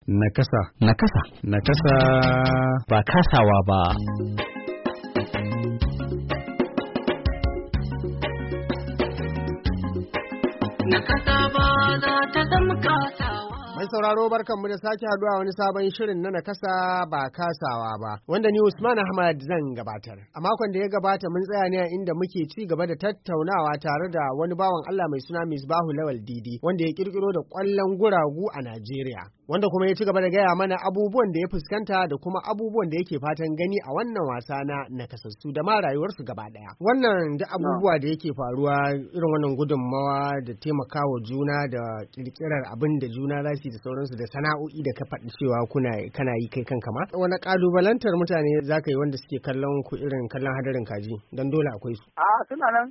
Nakasa. Nakasa. Nakasa. Ba kasawa ba. Nakasa ba za ta zama kasawa. Mai sauraro barkanmu da sake haduwa wani sabon shirin na nakasa ba kasawa ba, wanda ni Usman Ahmad zan gabatar. A makon da ya gabata mun tsaya ne a inda muke ci gaba da tattaunawa tare da wani bawan Allah mai suna Misbahu Lawal Didi, wanda ya kirkiro da kwallon guragu a Najeriya, wanda kuma ya ci gaba da gaya mana abubuwan da ya fuskanta da kuma abubuwan da yake fatan gani a wannan wasa na nakasassu da ma rayuwarsu gaba daya. Wannan da abubuwa da yake faruwa, irin wannan gudunmawa da taimakawa juna da kirkirar abin da juna za da sauransu da sana'o'i da ka faɗi cewa kana yi kai kanka ma, wani ƙalubalantar mutane za ka yi wanda suke kallon ku irin kallon hadarin kaji, don dole akwai su. Suna nan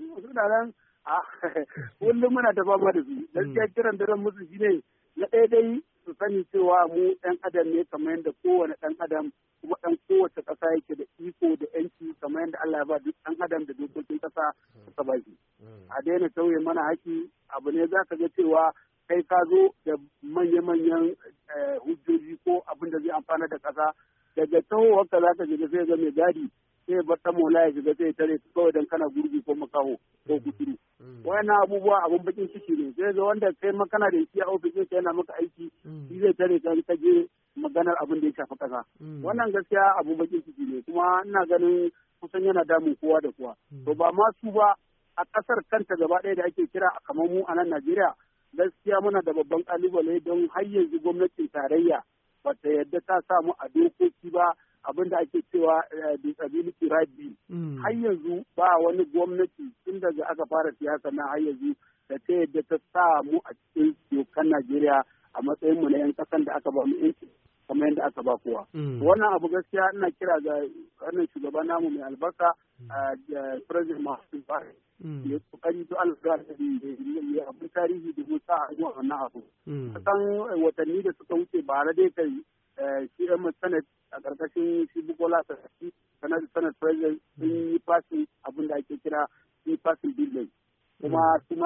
kullum muna da fama da su. Gaskiya kiran daren musu shi ne na ɗaya dai su sani cewa mu ɗan adam ne kamar yadda kowane ɗan adam, kuma ɗan kowace ƙasa yake da iko da ƴanci kamar yadda Allah ya ba duk ɗan adam da dokokin ƙasa suka ba shi. A daina tauye mana haƙƙi, abu ne za ka ga cewa kai ka zo da manya-manyan hujjoji ko abin da zai amfana da ƙasa, daga tahowarka za ka shiga sai ga mai gadi sai bar ta mola ya shiga sai tare kawai don kana gurbi ko makaho ko kuturu. Wayannan abubuwa abun bakin ciki ne, sai ga wanda kai makana da shi a ofishin ka yana maka aiki shi zai tare ka je maganar abin da ya shafi ƙasa. Wannan gaskiya abun bakin ciki ne, kuma ina ganin kusan yana damun kowa da kowa. To ba ma su ba, a ƙasar kanta gaba ɗaya da ake kira kamar mu a nan Najeriya, gaskiya muna da babban kalubale don har yanzu gwamnatin tarayya ba ta yadda ta samu a dokoki ba abin da ake cewa disability right bill. Har yanzu ba wani gwamnati tun daga aka fara siyasa na har yanzu da ta yadda ta samu a cikin dokan Najeriya a matsayin mu na 'yan kasan da aka ba mu yanci kamar yadda aka ba kowa. Wannan abu gaskiya ina kira ga wannan shugaban namu mai albarka President Muhammadu Buhari. Ya kokari to alƙar da ya abin tarihi da mun sa a zuwa wannan abu. Kasan watanni da suka wuce bara dai kai shi ɗan Senate a ƙarƙashin shi Bukola Saraki Senate President sun yi passing abin da ake kira sun passing bill. Kuma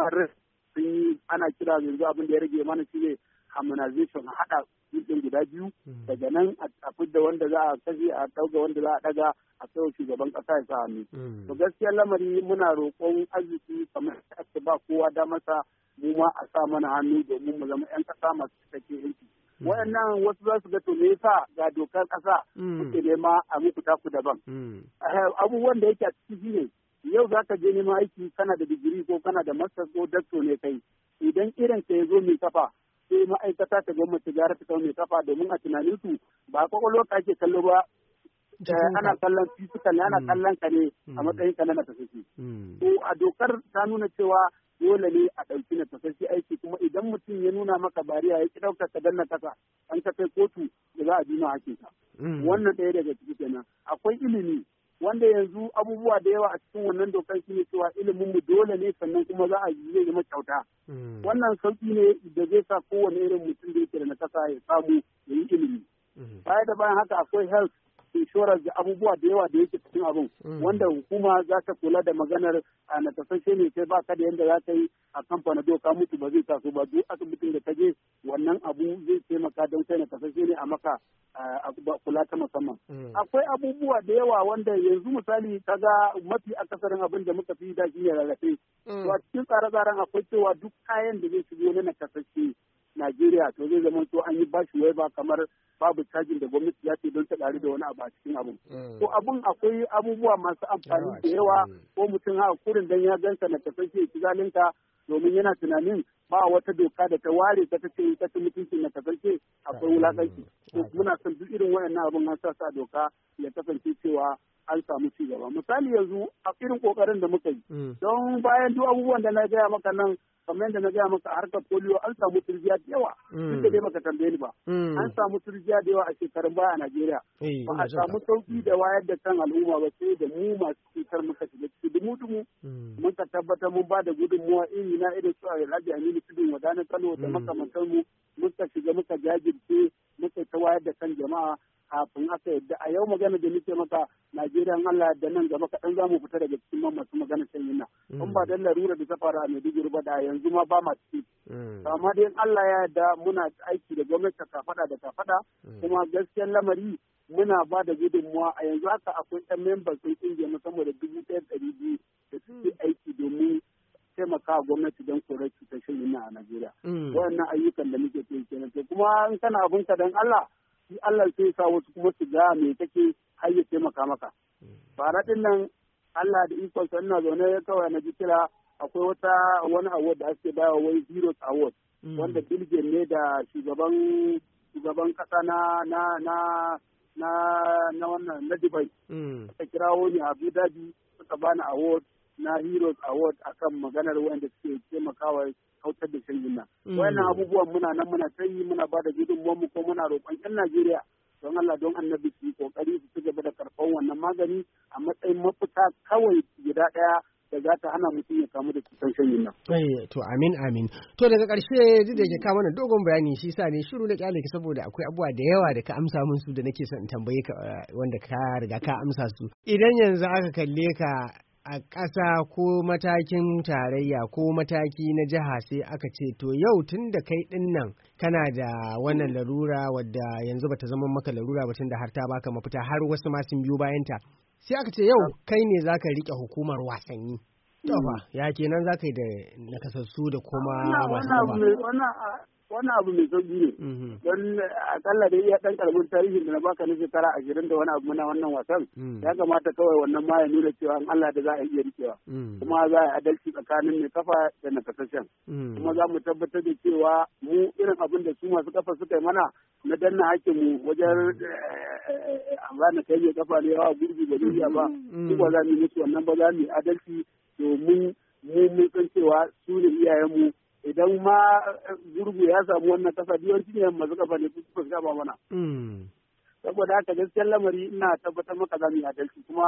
sun yi ana kira yanzu abin da ya rage mana shi ne harmonization, haɗa ɗin guda biyu, daga nan a fidda wanda za a kashe a ɗauga wanda za a ɗaga a kai shugaban ƙasa ya sa hannu. To gaskiya lamari muna roƙon arziki kamar ake ba kowa da masa, mu ma a sa mana hannu domin mu zama 'yan ƙasa masu cikakken yanki. Waɗannan wasu za su ga to me yasa ga dokar ƙasa kuke nema a muku taku daban. Abubuwan da yake a ciki shine yau za ka je neman aiki kana da digiri ko kana da masters ko doctor ne kai, idan irin ka ya zo mai kafa sai ma'aikata ta gwamnati gara ta kawo mai kafa, domin a tunanin su ba kwakwalwa ka ake kallo ba, ana kallon physical ne, ana kallon ka ne a matsayin ka na nakasashe. To a dokar ta nuna cewa dole ne a ɗauki nakasashe aiki, kuma idan mutum ya nuna maka bariya ya ki ɗaukar ka danna kasa an ka kai kotu da za a bi ma hakinka. Wannan ɗaya daga ciki kenan. Akwai ilimi wanda yanzu abubuwa da yawa a cikin wannan dokar shi ne cewa ilimin mu dole ne, sannan kuma za a zai zama kyauta. Wannan sauki ne da zai sa kowane irin mutum da yake da nakasa ya samu ya yi ilimi. Baya da bayan haka akwai health insurance da abubuwa da yawa da yake cikin abin, wanda hukuma za ta kula da maganar a nakasashe ne sai ba ka da yadda za ka yi a kamfana doka mutu ba zai taso ba, duk asibitin da ka je wannan abu zai taimaka don kai nakasashe ne a maka kula ta musamman. Akwai abubuwa da yawa wanda yanzu misali kaga mafi akasarin abin da muka fi da shi ne rarrafe. To a cikin tsare-tsaren akwai cewa duk kayan da zai shigo na nakasashe Najeriya to zai zama to an yi bashi wai ba kamar babu cajin da gwamnati ya ce don ta ɗari da wani abu a cikin abin. To abun akwai abubuwa masu amfani da yawa, ko mutum haka kurin dan ya ganka na kasance shigalinka domin yana tunanin ba wata doka da ta ware ta ce ta mutunci na kasance akwai wulakanci. To muna son duk irin wayannan abun an sa doka ya kasance cewa an samu ci gaba. Misali yanzu a irin kokarin da muka yi, don bayan duk abubuwan da na gaya maka nan, kamar yadda na gaya maka harkar polio an samu turjiya da yawa, duk da dai baka tambaye ni ba. An samu turjiya da yawa a shekarun baya a Najeriya. Ba a samu sauki da wayar da kan al'umma ba, sai da mu masu cutar muka shiga ciki dumu-dumu. Muka tabbatar mun ba da gudunmuwa iri na irin su Alhaji Aminu Tudun Wadanar Kano da makamantan mu, muka shiga muka jajirce muka ta wayar da kan jama'a kafin aka yadda a yau magana da nake maka Najeriya Allah da nan gaba kaɗan za mu fita daga cikin masu magana sanyin nan. In ba dan larura da ta fara a Maiduguri ba da yanzu ma ba ma ciki. Amma dai Allah ya yarda muna aiki da gwamnati kafaɗa da kafaɗa kuma gaskiyar lamari muna ba da gudunmuwa a yanzu haka akwai ɗan member sun ƙungiya musamman da 1,200 da suke aiki domin taimaka gwamnati don korar cutar shan inna a Najeriya. Waɗannan ayyukan da muke kai kenan. Kuma in kana abin ka dan Allah shi Allah sai sa wasu kuma su ga me kake har ya taimaka maka. Bara din nan Allah da ikon sa ina zaune kawai na ji kira akwai wani award da ake bayar wai Heroes Award wanda Bill Gates ne da shugaban kasa na wannan na Dubai. Suka kirawo ni a Abu Dhabi suka bani award na Heroes Award akan maganar wanda suke taimakawa kautar da shan nan. Wayannan abubuwan muna nan muna tsayi muna ba da gudunmuwan mu ko muna roƙon 'yan Najeriya don Allah don annabi su yi kokari su ci gaba da karɓar wannan magani a matsayin mafita kawai guda ɗaya da za ta hana mutum ya kamu da cutar shan nan. To amin. To daga ƙarshe duk da ke kawo mana dogon bayani shi sa ne shiru na kyale ki saboda akwai abubuwa da yawa da ka amsa min su da nake son in tambaye ka wanda ka riga ka amsa su. Idan yanzu aka kalle ka a ƙasa ko matakin tarayya ko mataki na jiha sai aka ce to yau tun da kai ɗin nan kana da wannan larura wadda yanzu bata zama maka larura ba tun da har ta baka mafita har wasu ma sun biyo bayanta sai aka ce yau kai ne zaka rike hukumar wasanni to fa ya kenan zaka yi da nakasassu da kuma masu gaba wannan abu mai sauki ne don akalla da iya dan karamin tarihin da na baka na shekara 20 da wani abu muna wannan wasan ya kamata kawai wannan ma ya nuna cewa an Allah da za a iya rikewa kuma za a yi adalci tsakanin mai kafa da na kasashen kuma za mu tabbatar da cewa mu irin abin da su masu kafa suka yi mana na danna hakkin mu wajen amana kai mai kafa ne yawa gurbi ba duniya ba su ba za mu yi musu wannan ba za mu yi adalci domin mu san cewa su ne iyayenmu idan ma gurgu ya samu wannan kasa yawanci ne masu kafa ne su suka ba mana. Saboda haka gaskiyar lamari ina tabbatar maka za mu yi adalci kuma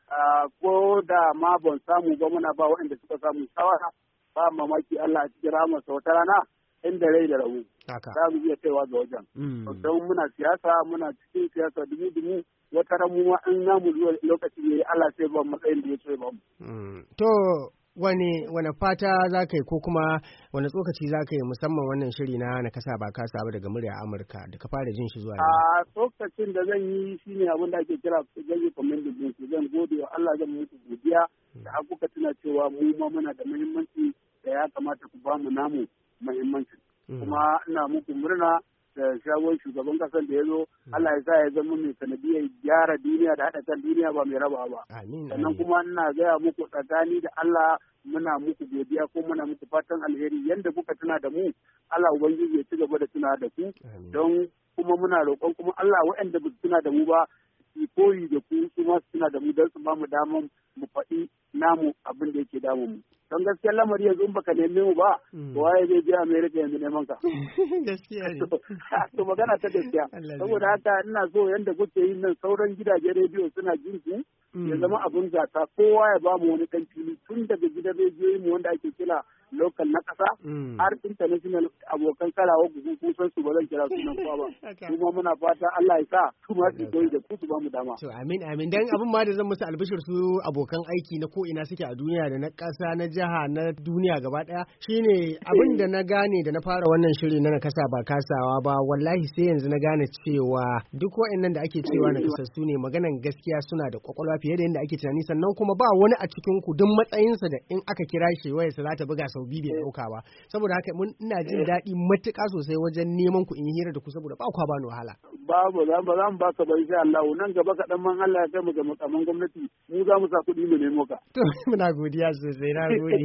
ko da ma ban samu ba muna ba waɗanda suka samu shawara ba mamaki Allah a cikin ramarsa wata rana inda rai da rabu. Za mu iya kaiwa ga wajen. Don muna siyasa muna cikin siyasa dumu-dumu wata ramu ma in namu lokaci ne Allah sai ba matsayin da ya so ba mu. To wani fata za ka yi ko kuma wani tsokaci za ka yi musamman wannan shiri na kasa ba kasa ba daga murya Amurka da ka fara jin shi zuwa yanzu? A tsokacin da zan yi shine abin da ake kira zan yi commending din ku zan gode wa Allah zan muku godiya da har kuka tuna cewa mu ma muna da muhimmanci da ya kamata ku ba mu namu muhimmanci. Kuma ina muku murna da shagon shugaban kasar da ya zo Allah ya sa ya zama mai sanadiyar gyara duniya da haɗa kan duniya ba mai raba ba. Sannan kuma ina gaya muku tsakani da Allah muna muku godiya ko muna muku fatan alheri yanda kuka tuna da mu Allah ubangiji ya ci gaba da tuna da ku don kuma muna roƙon kuma Allah waɗanda ba su tuna da mu ba su koyi da ku su ma su tuna da mu don su ba mu daman mu faɗi namu abin da yake damu mu. Don gaskiyar lamari yanzu in baka neme mu ba waye zai je America yanzu neman ka. Gaskiya ne. To magana ta gaskiya. Saboda haka ina so yanda kuke yin nan sauran gidajen rediyo suna jin ku ya zama abun gasa kowa ya ba mu wani dan fili tun daga gidan rediyoyi mu wanda ake kira local na kasa har international abokan karawa ku san su ba zan kira sunan kowa ba. Kuma muna fata Allah ya sa su ma su koyi da ku su ba mu dama. To amin dan abin ma da zan musu albishir su abokan aiki na ko ina suke a duniya da na kasa na jiha na duniya gaba daya shine abin da na gane da na fara wannan shiri na kasa ba kasawa ba wallahi sai yanzu na gane cewa duk wa'annan da ake cewa na kasassu ne maganan gaskiya suna da kwakwalwa fiye da yadda ake tunani sannan kuma ba wani a cikin ku duk matsayinsa da in aka kira shi wayarsa za ta buga sau biyu bai dauka ba saboda haka ina jin daɗi matuƙa sosai wajen neman ku in hira da ku saboda ba kwa bani wahala. Babu za mu baka ba insha Allah nan gaba kaɗan man Allah ya kai mu ga makaman gwamnati mu za mu sa kuɗi mu nemo ka. To muna godiya sosai na gode.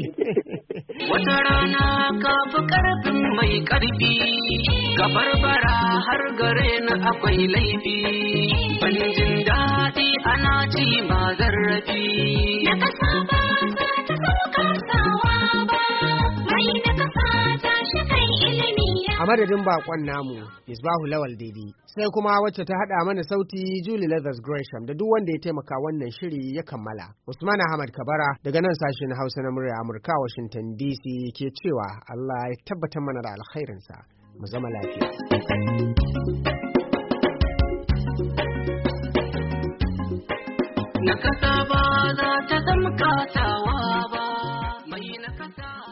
Wata rana ka fi ƙarfin mai ƙarfi, ka barbara har gare na akwai laifi, ban jin daɗi ana ci ma zarrafi. Na kasa ba za ta sauka sawa ba, mai na kasa ta shi kai ilimi. A madadin bakon namu, Misbahu Lawal Daidai, sai kuma wacce ta haɗa mana sauti Julie Leathers Gresham da duk wanda ya taimaka wannan shiri ya kammala. Usman Ahmad Kabara daga nan sashen Hausa na murya Amurka Washington DC ke cewa Allah ya tabbatar mana da alkhairinsa. Mu zama lafiya. Nakasa ba za ta zama kasawa ba, mai nakasa.